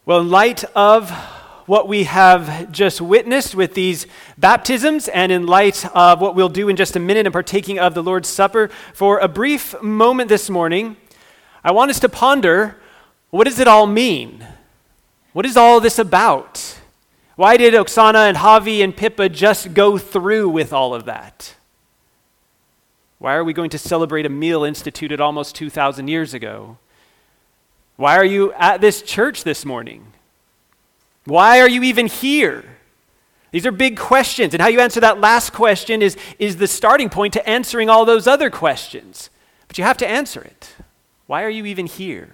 Well, in light of what we have just witnessed with these baptisms, and in light of what we'll do in just a minute in partaking of the Lord's Supper, for a brief moment this morning, I want us to ponder, what does it all mean? What is all this about? Why did Oksana and Javi and Pippa just go through with all of that? Why are we going to celebrate a meal instituted almost 2,000 years ago? Why are you at this church this morning? Why are you even here? These are big questions, and how you answer that last question is the starting point to answering all those other questions. But you have to answer it. Why are you even here?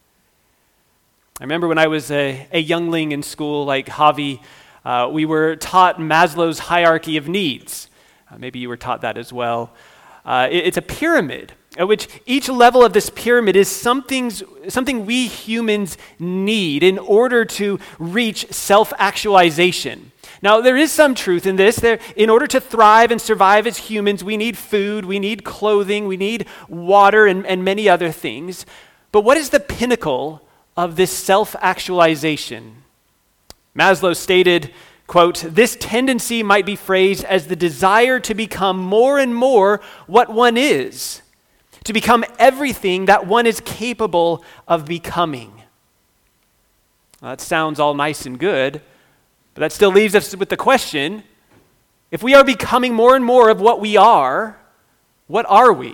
I remember when I was a youngling in school like Javi, we were taught Maslow's hierarchy of needs. Maybe you were taught that as well. It's a pyramid, at which each level of this pyramid is something we humans need in order to reach self-actualization. Now, there is some truth in this. In order to thrive and survive as humans, we need food, we need clothing, we need water, and many other things. But what is the pinnacle of this self-actualization? Maslow stated, quote, "This tendency might be phrased as the desire to become more and more what one is, to become everything that one is capable of becoming." Well, that sounds all nice and good, but that still leaves us with the question, if we are becoming more and more of what we are, what are we?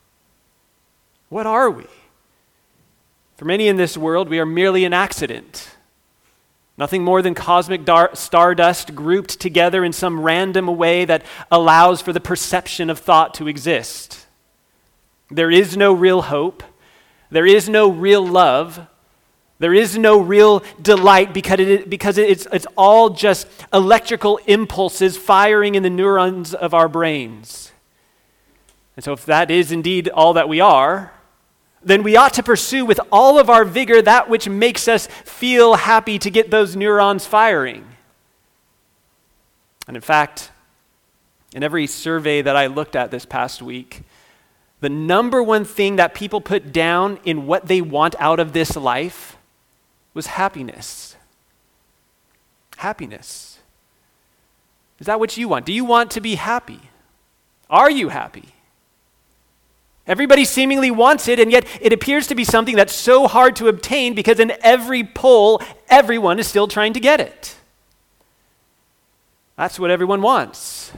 What are we? For many in this world, we are merely an accident. Nothing more than cosmic stardust grouped together in some random way that allows for the perception of thought to exist. There is no real hope. There is no real love. There is no real delight because it's all just electrical impulses firing in the neurons of our brains. And so if that is indeed all that we are, then we ought to pursue with all of our vigor that which makes us feel happy to get those neurons firing. And in fact, in every survey that I looked at this past week, the number one thing that people put down in what they want out of this life was happiness. Happiness. Is that what you want? Do you want to be happy? Are you happy? Everybody seemingly wants it, and yet it appears to be something that's so hard to obtain because in every poll, everyone is still trying to get it. That's what everyone wants.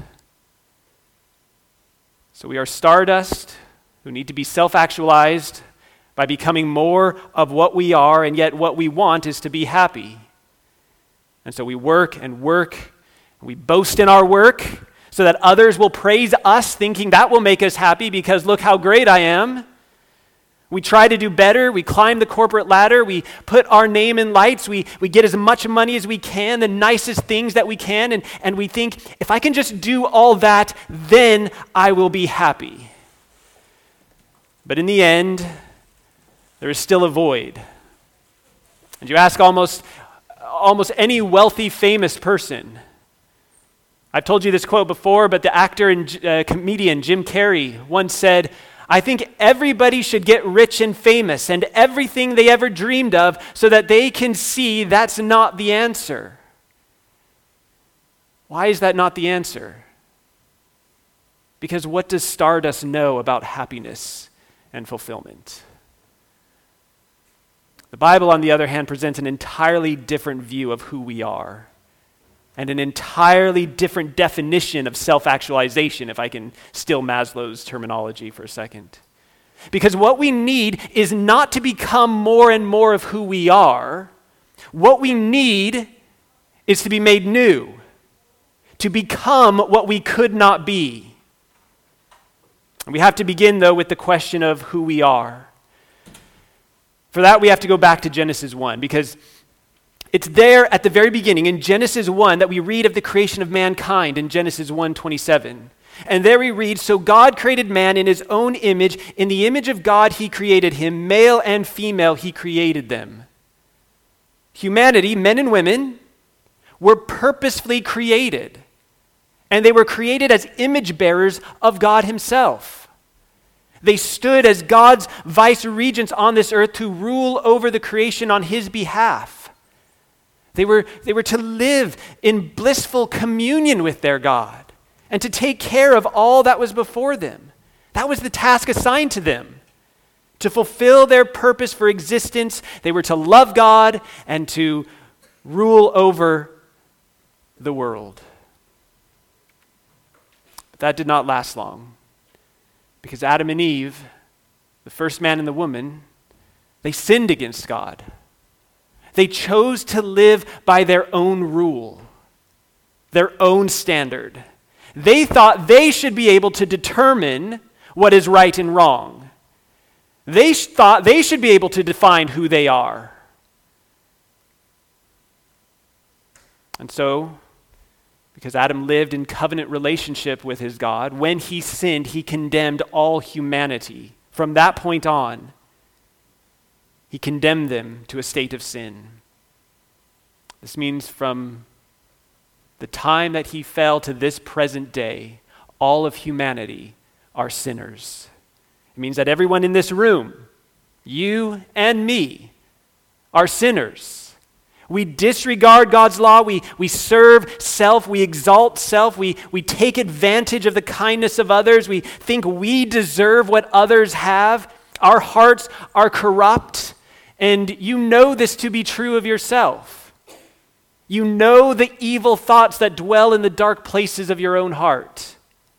So we are stardust who need to be self-actualized by becoming more of what we are, and yet what we want is to be happy. And so we work and work, and we boast in our work, so that others will praise us, thinking that will make us happy because look how great I am. We try to do better. We climb the corporate ladder. We put our name in lights. We get as much money as we can, the nicest things that we can, and we think, if I can just do all that, then I will be happy. But in the end, there is still a void. And you ask almost any wealthy, famous person. I've told you this quote before, but the actor and comedian Jim Carrey once said, "I think everybody should get rich and famous and everything they ever dreamed of so that they can see that's not the answer." Why is that not the answer? Because what does stardust know about happiness and fulfillment? The Bible, on the other hand, presents an entirely different view of who we are, and an entirely different definition of self-actualization, if I can steal Maslow's terminology for a second. Because what we need is not to become more and more of who we are. What we need is to be made new, to become what we could not be. And we have to begin, though, with the question of who we are. For that, we have to go back to Genesis 1, because it's there at the very beginning in Genesis 1 that we read of the creation of mankind in Genesis 1:27. And there we read, "So God created man in his own image. In the image of God he created him. Male and female he created them." Humanity, men and women, were purposefully created. And they were created as image bearers of God himself. They stood as God's vice regents on this earth to rule over the creation on his behalf. They were to live in blissful communion with their God and to take care of all that was before them. That was the task assigned to them. To fulfill their purpose for existence, they were to love God and to rule over the world. But that did not last long, because Adam and Eve, the first man and the woman, they sinned against God. They chose to live by their own rule, their own standard. They thought they should be able to determine what is right and wrong. They thought they should be able to define who they are. And so, because Adam lived in covenant relationship with his God, when he sinned, he condemned all humanity. From that point on, he condemned them to a state of sin. This means from the time that he fell to this present day, all of humanity are sinners. It means that everyone in this room, you and me, are sinners. We disregard God's law. We serve self. We exalt self. We take advantage of the kindness of others. We think we deserve what others have. Our hearts are corrupt. And you know this to be true of yourself. You know the evil thoughts that dwell in the dark places of your own heart.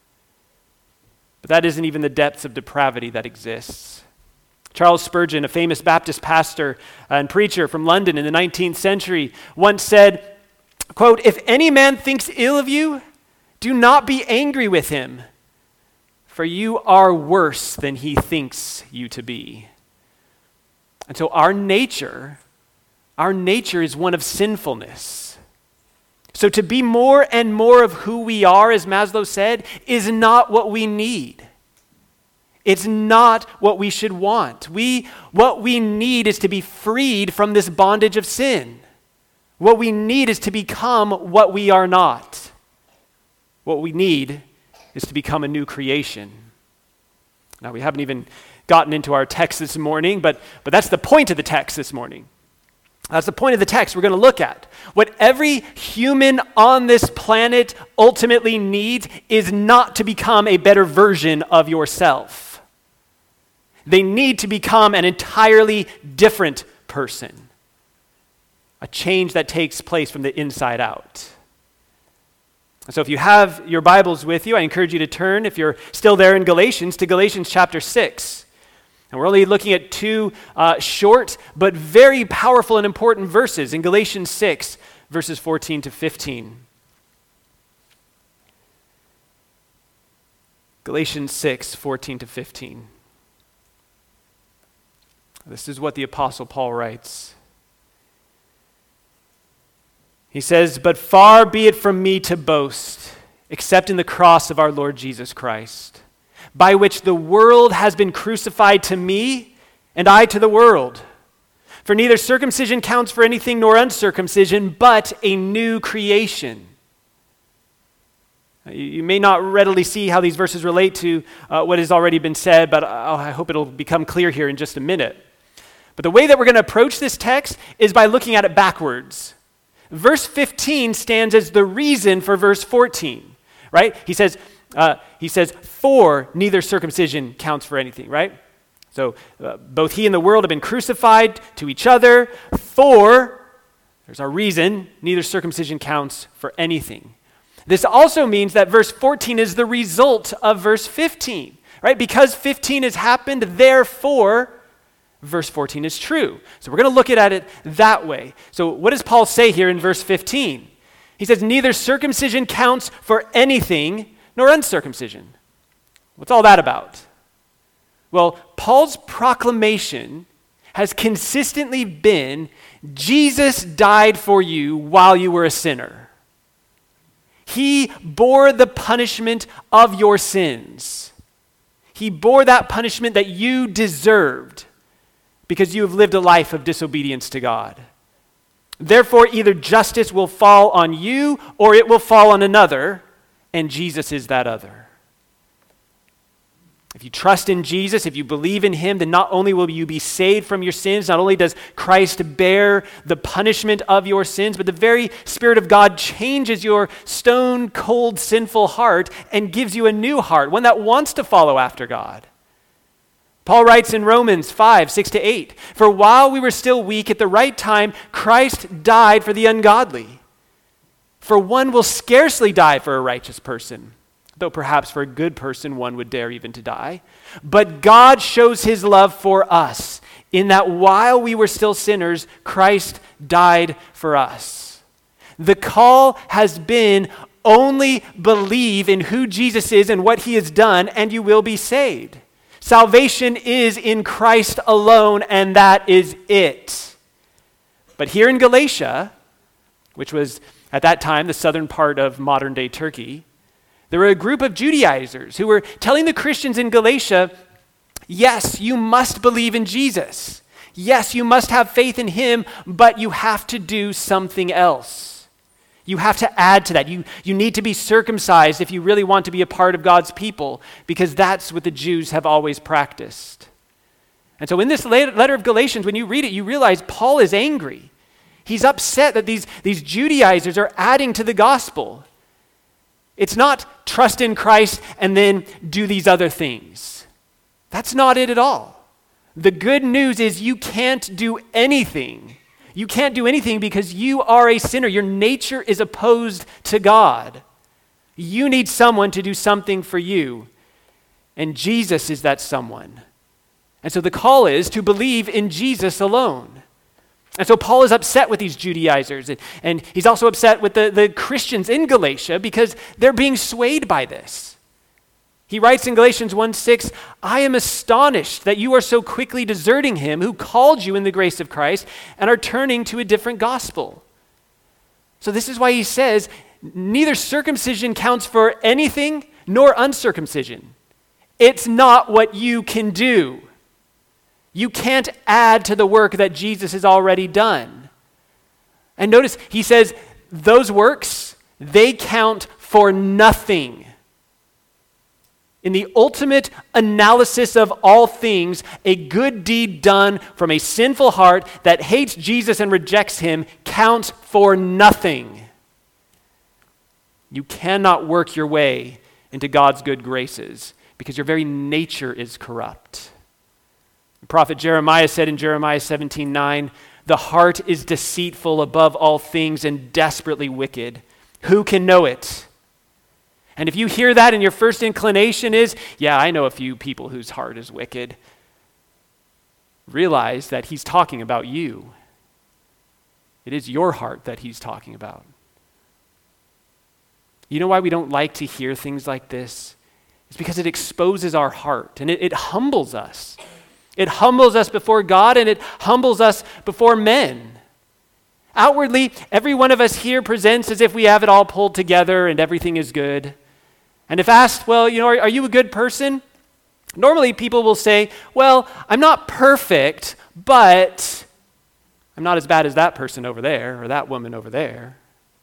But that isn't even the depths of depravity that exists. Charles Spurgeon, a famous Baptist pastor and preacher from London in the 19th century, once said, quote, "If any man thinks ill of you, do not be angry with him, for you are worse than he thinks you to be." And so our nature is one of sinfulness. So to be more and more of who we are, as Maslow said, is not what we need. It's not what we should want. What we need is to be freed from this bondage of sin. What we need is to become what we are not. What we need is to become a new creation. Now, we haven't even gotten into our text this morning, but that's the point of the text this morning. That's the point of the text we're going to look at. What every human on this planet ultimately needs is not to become a better version of yourself. They need to become an entirely different person. A change that takes place from the inside out. So if you have your Bibles with you, I encourage you to turn, if you're still there in Galatians, to Galatians chapter 6. And we're only looking at two short but very powerful and important verses in Galatians 6, verses 14 to 15. Galatians 6, 14 to 15. This is what the Apostle Paul writes. He says, "But far be it from me to boast, except in the cross of our Lord Jesus Christ, by which the world has been crucified to me, and I to the world. For neither circumcision counts for anything nor uncircumcision, but a new creation." You may not readily see how these verses relate to what has already been said, but I hope it'll become clear here in just a minute. But the way that we're going to approach this text is by looking at it backwards. Verse 15 stands as the reason for verse 14, right? He says, "For neither circumcision counts for anything," right? So both he and the world have been crucified to each other. For, there's our reason, neither circumcision counts for anything. This also means that verse 14 is the result of verse 15, right? Because 15 has happened, therefore, verse 14 is true. So we're going to look at it that way. So what does Paul say here in verse 15? He says, "Neither circumcision counts for anything, nor uncircumcision." What's all that about? Well, Paul's proclamation has consistently been, Jesus died for you while you were a sinner. He bore the punishment of your sins. He bore that punishment that you deserved because you have lived a life of disobedience to God. Therefore, either justice will fall on you or it will fall on another, and Jesus is that other. If you trust in Jesus, if you believe in him, then not only will you be saved from your sins, not only does Christ bear the punishment of your sins, but the very Spirit of God changes your stone cold sinful heart and gives you a new heart, one that wants to follow after God. Paul writes in Romans 5:6-8, "For while we were still weak, at the right time, Christ died for the ungodly. For one will scarcely die for a righteous person, though perhaps for a good person one would dare even to die. But God shows his love for us, in that while we were still sinners, Christ died for us." The call has been only believe in who Jesus is and what he has done, and you will be saved. Salvation is in Christ alone, and that is it. But here in Galatia, which was at that time the southern part of modern-day Turkey, there were a group of Judaizers who were telling the Christians in Galatia, yes, you must believe in Jesus. Yes, you must have faith in him, but you have to do something else. You have to add to that. You need to be circumcised if you really want to be a part of God's people, because that's what the Jews have always practiced. And so in this letter of Galatians, when you read it, you realize Paul is angry. He's upset that these Judaizers are adding to the gospel. It's not trust in Christ and then do these other things. That's not it at all. The good news is you can't do anything. You can't do anything because you are a sinner. Your nature is opposed to God. You need someone to do something for you. And Jesus is that someone. And so the call is to believe in Jesus alone. And so Paul is upset with these Judaizers, and he's also upset with the Christians in Galatia because they're being swayed by this. He writes in Galatians 1:6, "I am astonished that you are so quickly deserting him who called you in the grace of Christ and are turning to a different gospel." So this is why he says, neither circumcision counts for anything nor uncircumcision. It's not what you can do. You can't add to the work that Jesus has already done. And notice, he says, those works, they count for nothing. In the ultimate analysis of all things, a good deed done from a sinful heart that hates Jesus and rejects him counts for nothing. You cannot work your way into God's good graces because your very nature is corrupt. The prophet Jeremiah said in Jeremiah 17:9, "The heart is deceitful above all things and desperately wicked. Who can know it?" And if you hear that and your first inclination is, yeah, I know a few people whose heart is wicked, realize that he's talking about you. It is your heart that he's talking about. You know why we don't like to hear things like this? It's because it exposes our heart and it humbles us. It humbles us before God and it humbles us before men. Outwardly, every one of us here presents as if we have it all pulled together and everything is good. And if asked, well, are you a good person? Normally people will say, well, I'm not perfect, but I'm not as bad as that person over there or that woman over there.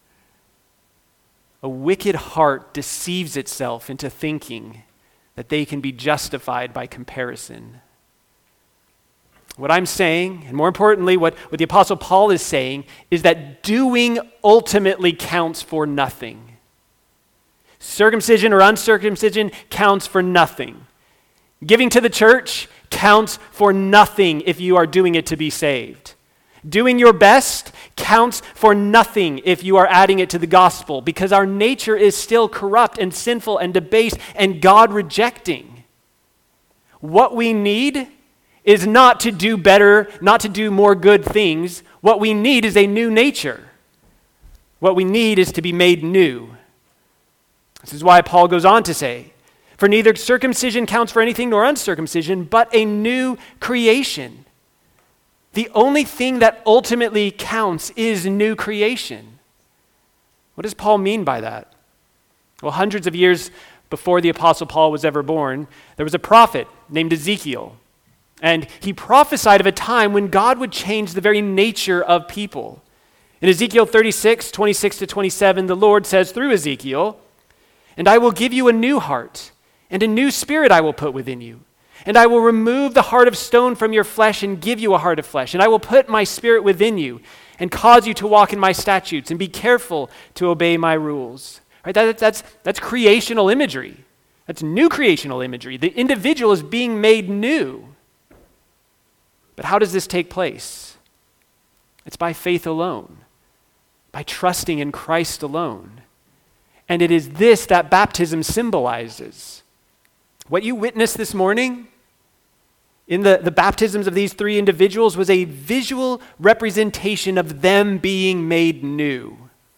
A wicked heart deceives itself into thinking that they can be justified by comparison. What I'm saying, and more importantly, what the Apostle Paul is saying, is that doing ultimately counts for nothing. Circumcision or uncircumcision counts for nothing. Giving to the church counts for nothing if you are doing it to be saved. Doing your best counts for nothing if you are adding it to the gospel, because our nature is still corrupt and sinful and debased and God-rejecting. What we need is not to do better, not to do more good things. What we need is a new nature. What we need is to be made new. This is why Paul goes on to say, "For neither circumcision counts for anything nor uncircumcision, but a new creation." The only thing that ultimately counts is new creation. What does Paul mean by that? Well, hundreds of years before the Apostle Paul was ever born, there was a prophet named Ezekiel. And he prophesied of a time when God would change the very nature of people. In Ezekiel 36:26-27, the Lord says through Ezekiel, "And I will give you a new heart, and a new spirit I will put within you. And I will remove the heart of stone from your flesh and give you a heart of flesh. And I will put my spirit within you and cause you to walk in my statutes and be careful to obey my rules. Right? That's creational imagery. That's new creational imagery. The individual is being made new. But how does this take place? It's by faith alone, by trusting in Christ alone. And it is this that baptism symbolizes. What you witnessed this morning in the baptisms of these three individuals was a visual representation of them being made new.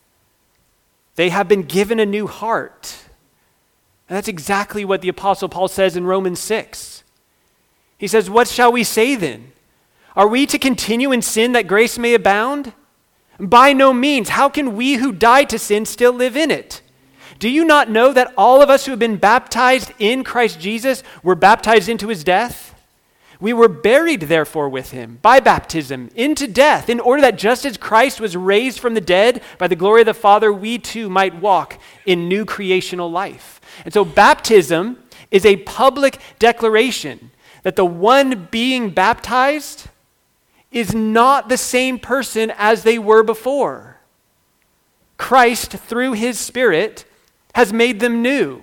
They have been given a new heart. And that's exactly what the Apostle Paul says in Romans 6. He says, "What shall we say then? Are we to continue in sin that grace may abound? By no means. How can we who died to sin still live in it? Do you not know that all of us who have been baptized in Christ Jesus were baptized into his death? We were buried, therefore, with him by baptism into death, in order that just as Christ was raised from the dead by the glory of the Father, we too might walk in new creational life." And so baptism is a public declaration that the one being baptized is not the same person as they were before. Christ, through his Spirit, has made them new.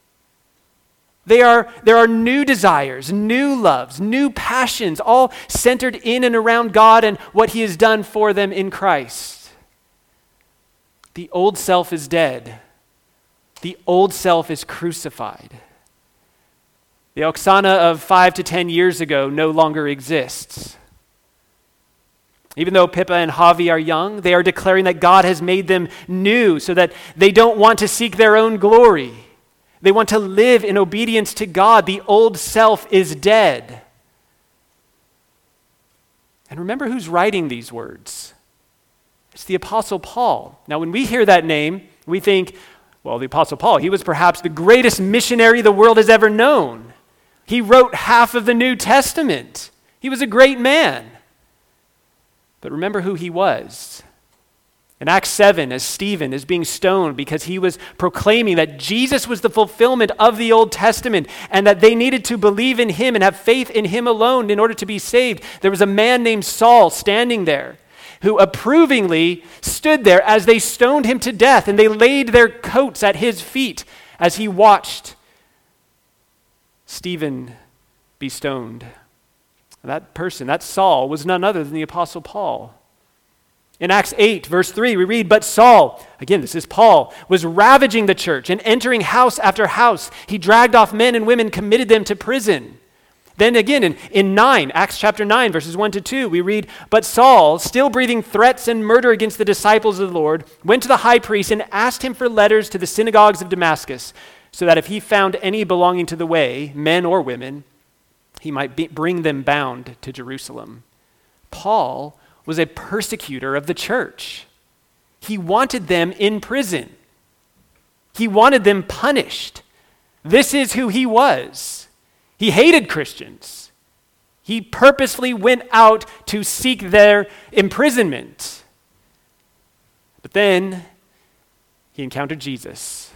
There are new desires, new loves, new passions, all centered in and around God and what he has done for them in Christ. The old self is dead. The old self is crucified. The Oksana of 5 to 10 years ago no longer exists. Even though Pippa and Javi are young, they are declaring that God has made them new so that they don't want to seek their own glory. They want to live in obedience to God. The old self is dead. And remember who's writing these words. It's the Apostle Paul. Now, when we hear that name, we think, well, the Apostle Paul, he was perhaps the greatest missionary the world has ever known. He wrote half of the New Testament. He was a great man. But remember who he was. In Acts 7, as Stephen is being stoned because he was proclaiming that Jesus was the fulfillment of the Old Testament and that they needed to believe in him and have faith in him alone in order to be saved, there was a man named Saul standing there who approvingly stood there as they stoned him to death, and they laid their coats at his feet as he watched Stephen be stoned. That person, that Saul, was none other than the Apostle Paul. In Acts 8, verse 3, we read, "But Saul," again, this is Paul, "was ravaging the church and entering house after house. He dragged off men and women, committed them to prison." Then again, in 9, Acts chapter 9, verses 1 to 2, we read, "But Saul, still breathing threats and murder against the disciples of the Lord, went to the high priest and asked him for letters to the synagogues of Damascus, so that if he found any belonging to the way, men or women, he might bring them bound to Jerusalem." Paul was a persecutor of the church. He wanted them in prison. He wanted them punished. This is who he was. He hated Christians. He purposefully went out to seek their imprisonment. But then he encountered Jesus.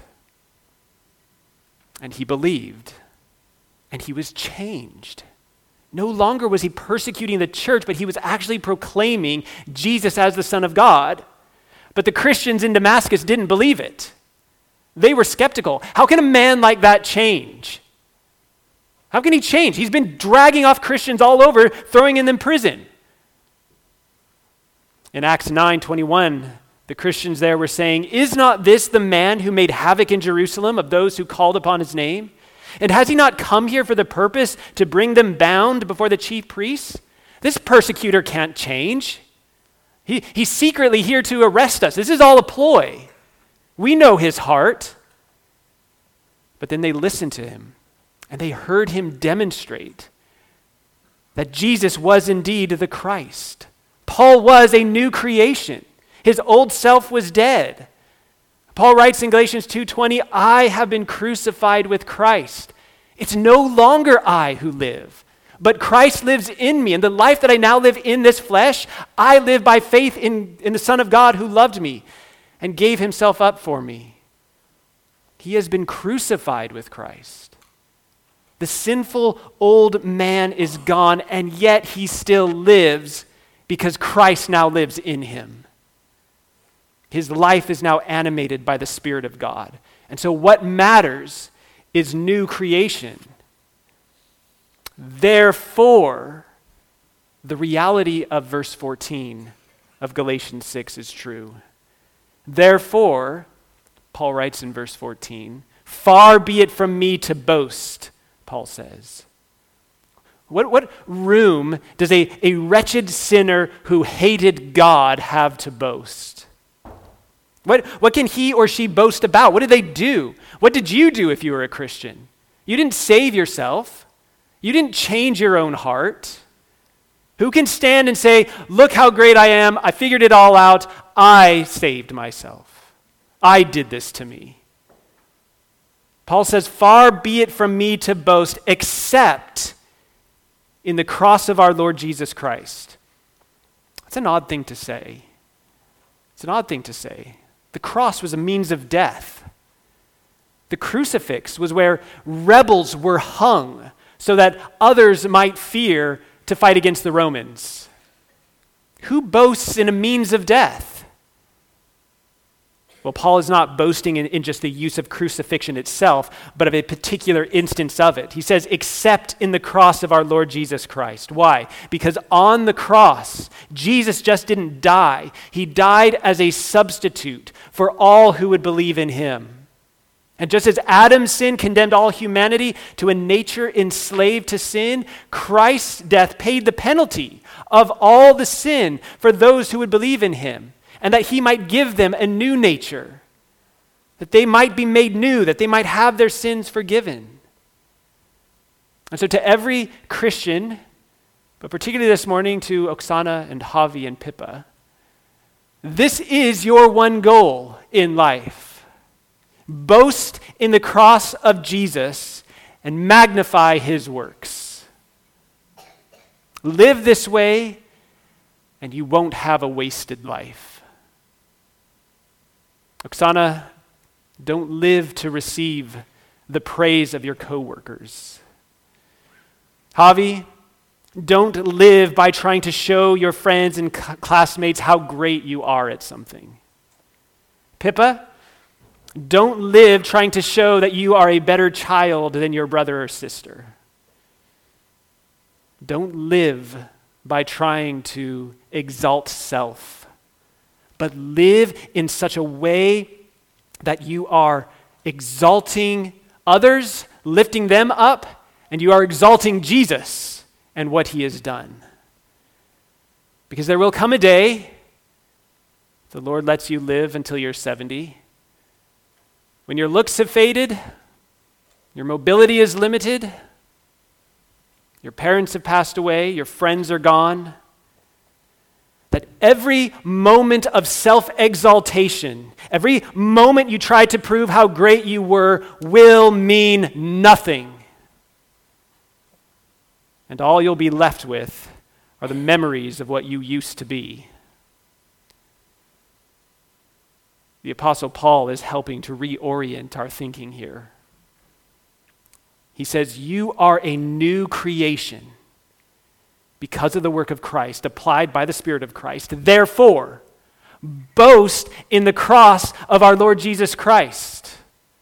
And he believed. And he was changed. No longer was he persecuting the church, but he was actually proclaiming Jesus as the Son of God. But the Christians in Damascus didn't believe it. They were skeptical. How can a man like that change? How can he change? He's been dragging off Christians all over, throwing them in prison. In Acts 9:21, the Christians there were saying, "Is not this the man who made havoc in Jerusalem of those who called upon his name? And has he not come here for the purpose to bring them bound before the chief priests? This persecutor can't change. He's secretly here to arrest us. This is all a ploy. We know his heart." But then they listened to him, and they heard him demonstrate that Jesus was indeed the Christ. Paul was a new creation. His old self was dead. Paul writes in Galatians 2:20, "I have been crucified with Christ. It's no longer I who live, but Christ lives in me. And the life that I now live in this flesh, I live by faith in the Son of God who loved me and gave himself up for me." He has been crucified with Christ. The sinful old man is gone, and yet he still lives because Christ now lives in him. His life is now animated by the Spirit of God. And so what matters is new creation. Therefore, the reality of verse 14 of Galatians 6 is true. Therefore, Paul writes in verse 14, far be it from me to boast, Paul says. What room does a wretched sinner who hated God have to boast? What can he or she boast about? What did they do? What did you do if you were a Christian? You didn't save yourself. You didn't change your own heart. Who can stand and say, look how great I am, I figured it all out, I saved myself. I did this to me. Paul says, far be it from me to boast, except in the cross of our Lord Jesus Christ. That's an odd thing to say. It's an odd thing to say. The cross was a means of death. The crucifix was where rebels were hung so that others might fear to fight against the Romans. Who boasts in a means of death? Well, Paul is not boasting in just the use of crucifixion itself, but of a particular instance of it. He says, except in the cross of our Lord Jesus Christ. Why? Because on the cross, Jesus just didn't die. He died as a substitute for all who would believe in him. And just as Adam's sin condemned all humanity to a nature enslaved to sin, Christ's death paid the penalty of all the sin for those who would believe in him, and that he might give them a new nature, that they might be made new, that they might have their sins forgiven. And so to every Christian, but particularly this morning to Oksana and Javi and Pippa, this is your one goal in life. Boast in the cross of Jesus and magnify his works. Live this way and you won't have a wasted life. Oksana, don't live to receive the praise of your coworkers. Javi, don't live by trying to show your friends and classmates how great you are at something. Pippa, don't live trying to show that you are a better child than your brother or sister. Don't live by trying to exalt self, but live in such a way that you are exalting others, lifting them up, and you are exalting Jesus and what he has done. Because there will come a day, the Lord lets you live until you're 70, when your looks have faded, your mobility is limited, your parents have passed away, your friends are gone, that every moment of self-exaltation, every moment you try to prove how great you were will mean nothing. And all you'll be left with are the memories of what you used to be. The Apostle Paul is helping to reorient our thinking here. He says, you are a new creation because of the work of Christ, applied by the Spirit of Christ. Therefore, boast in the cross of our Lord Jesus Christ.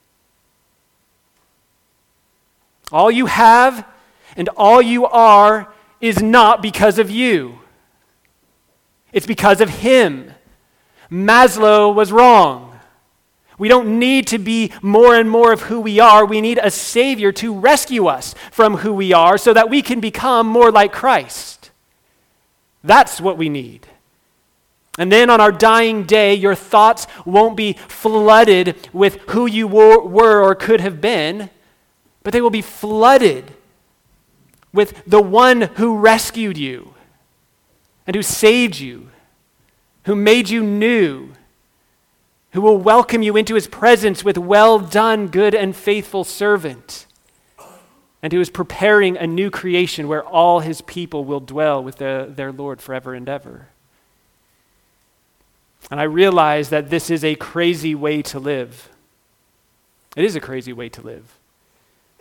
All you have and all you are is not because of you. It's because of him. Maslow was wrong. We don't need to be more and more of who we are. We need a Savior to rescue us from who we are so that we can become more like Christ. That's what we need. And then on our dying day, your thoughts won't be flooded with who you were or could have been, but they will be flooded with the one who rescued you and who saved you, who made you new, who will welcome you into his presence with well done, good and faithful servant, and who is preparing a new creation where all his people will dwell with their Lord forever and ever. And I realize that this is a crazy way to live. It is a crazy way to live.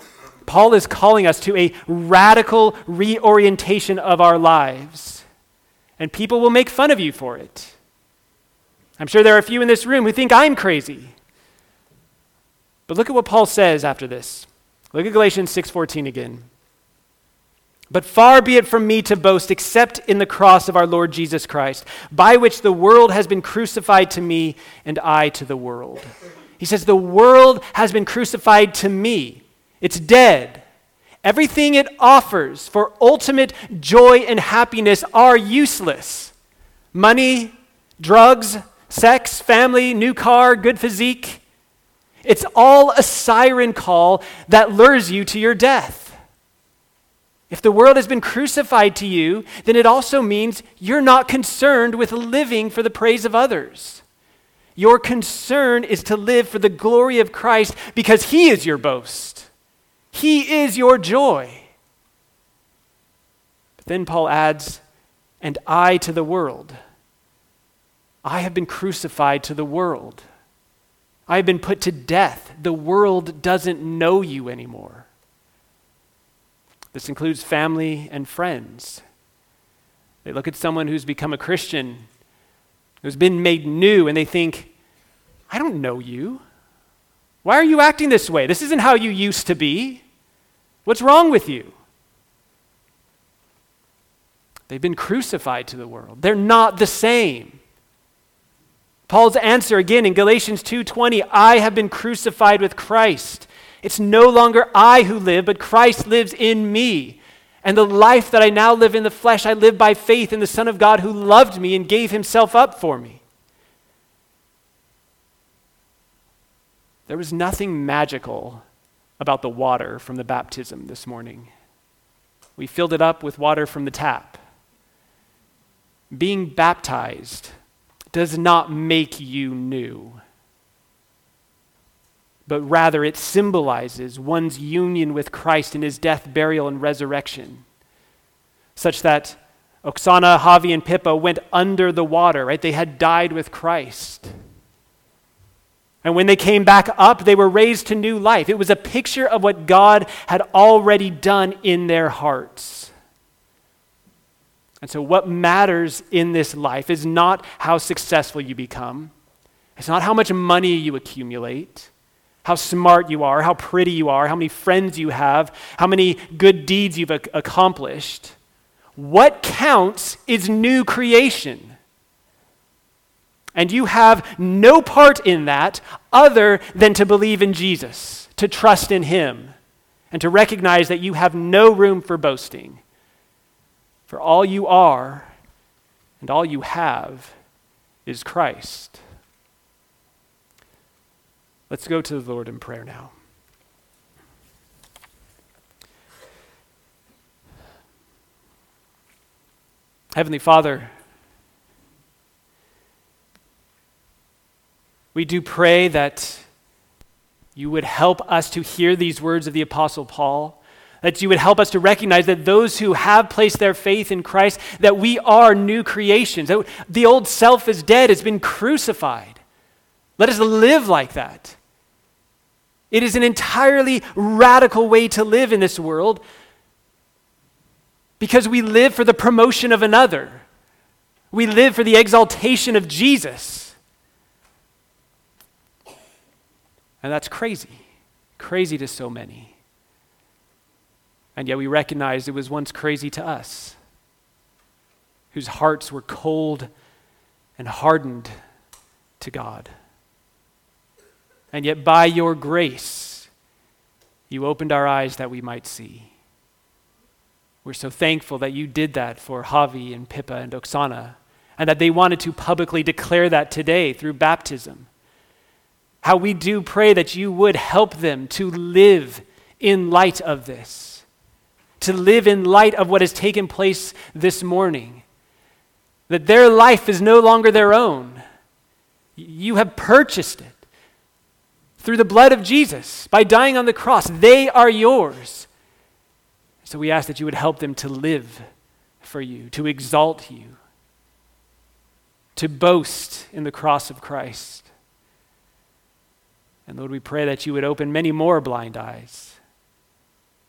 Paul is calling us to a radical reorientation of our lives. And people will make fun of you for it. I'm sure there are a few in this room who think I'm crazy. But look at what Paul says after this. Look at Galatians 6:14 again. But far be it from me to boast except in the cross of our Lord Jesus Christ, by which the world has been crucified to me and I to the world. He says the world has been crucified to me. It's dead. Everything it offers for ultimate joy and happiness are useless. Money, drugs, sex, family, new car, good physique. It's all a siren call that lures you to your death. If the world has been crucified to you, then it also means you're not concerned with living for the praise of others. Your concern is to live for the glory of Christ because He is your boast. He is your joy. But then Paul adds, and I to the world. I have been crucified to the world. I have been put to death. The world doesn't know you anymore. This includes family and friends. They look at someone who's become a Christian, who's been made new, and they think, I don't know you. Why are you acting this way? This isn't how you used to be. What's wrong with you? They've been crucified to the world. They're not the same. Paul's answer again in Galatians 2:20, I have been crucified with Christ. It's no longer I who live, but Christ lives in me. And the life that I now live in the flesh, I live by faith in the Son of God who loved me and gave himself up for me. There was nothing magical about the water from the baptism this morning. We filled it up with water from the tap. Being baptized does not make you new, but rather it symbolizes one's union with Christ in his death, burial, and resurrection, such that Oksana, Javi, and Pippa went under the water, right? They had died with Christ. And when they came back up, they were raised to new life. It was a picture of what God had already done in their hearts. And so what matters in this life is not how successful you become. It's not how much money you accumulate, how smart you are, how pretty you are, how many friends you have, how many good deeds you've accomplished. What counts is new creation. And you have no part in that other than to believe in Jesus, to trust in him, and to recognize that you have no room for boasting. For all you are and all you have is Christ. Let's go to the Lord in prayer now. Heavenly Father, we do pray that you would help us to hear these words of the Apostle Paul, that you would help us to recognize that those who have placed their faith in Christ, that we are new creations, that the old self is dead, it's been crucified. Let us live like that. It is an entirely radical way to live in this world because we live for the promotion of another. We live for the exaltation of Jesus. And that's crazy to so many. And yet we recognize it was once crazy to us, whose hearts were cold and hardened to God. And yet by your grace, you opened our eyes that we might see. We're so thankful that you did that for Javi and Pippa and Oksana, and that they wanted to publicly declare that today through baptism. How we do pray that you would help them to live in light of this, to live in light of what has taken place this morning, that their life is no longer their own. You have purchased it through the blood of Jesus by dying on the cross. They are yours. So we ask that you would help them to live for you, to exalt you, to boast in the cross of Christ. And Lord, we pray that you would open many more blind eyes,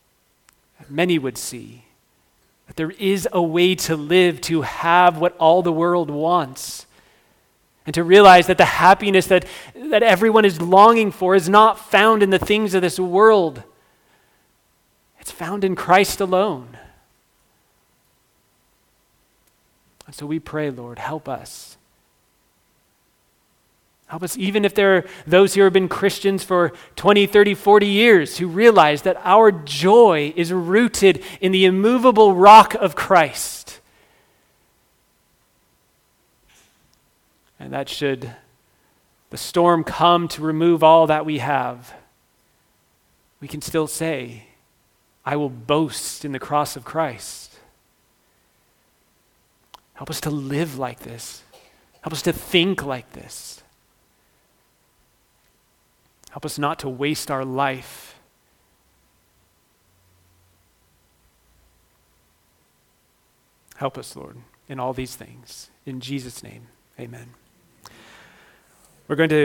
many would see that there is a way to live, to have what all the world wants, and to realize that the happiness that everyone is longing for is not found in the things of this world. It's found in Christ alone. And so we pray, Lord, help us. Help us, even if there are those who have been Christians for 20, 30, 40 years, who realize that our joy is rooted in the immovable rock of Christ. And that should the storm come to remove all that we have, we can still say, I will boast in the cross of Christ. Help us to live like this. Help us to think like this. Help us not to waste our life. Help us, Lord, in all these things. In Jesus' name, amen. We're going to